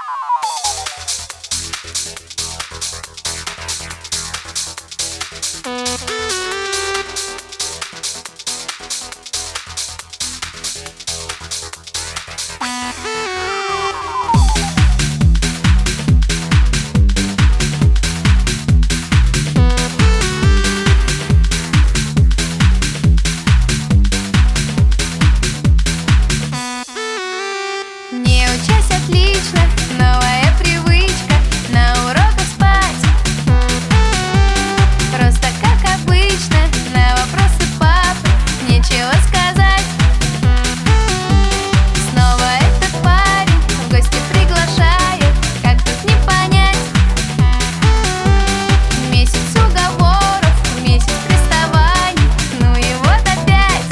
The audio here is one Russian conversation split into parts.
Не учась отлично, новая привычка на уроках спать. Просто как обычно, на вопросы папы нечего сказать. Снова этот парень в гости приглашает, как тут не понять. Месяц уговоров, месяц приставаний, ну и вот опять.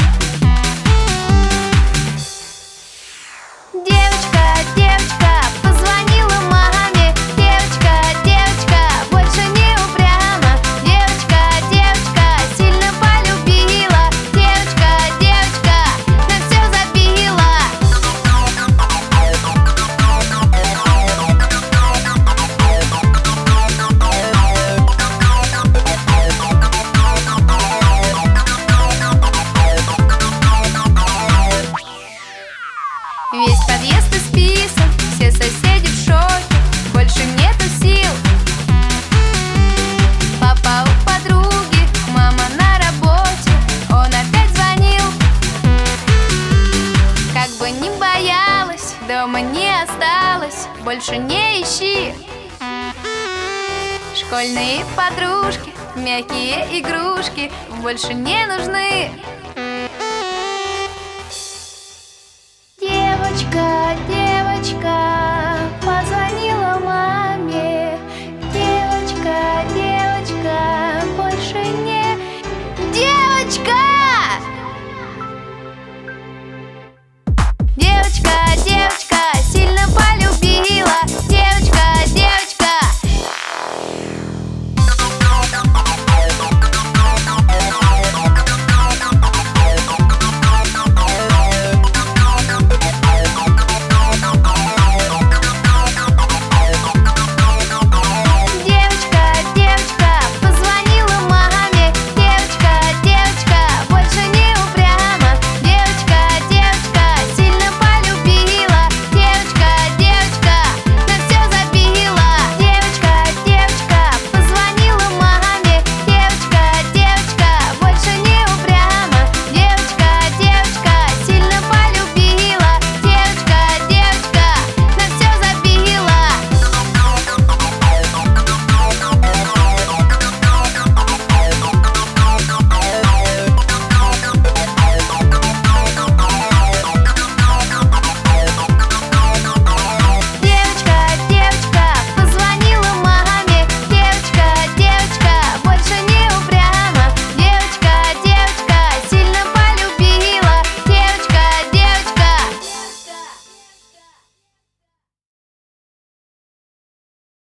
Девочка, позвонила маме. Девочка, больше не упряма. Девочка, сильно полюбила. Девочка, на все забила. Весь подъезд исписан, все соседи в шоке, больше нету сил. Папа у подруги, мама на работе, он опять звонил. Как бы ни боялась, дома не осталось, больше не ищи. Школьные подружки, мягкие игрушки больше не нужны. Девочка,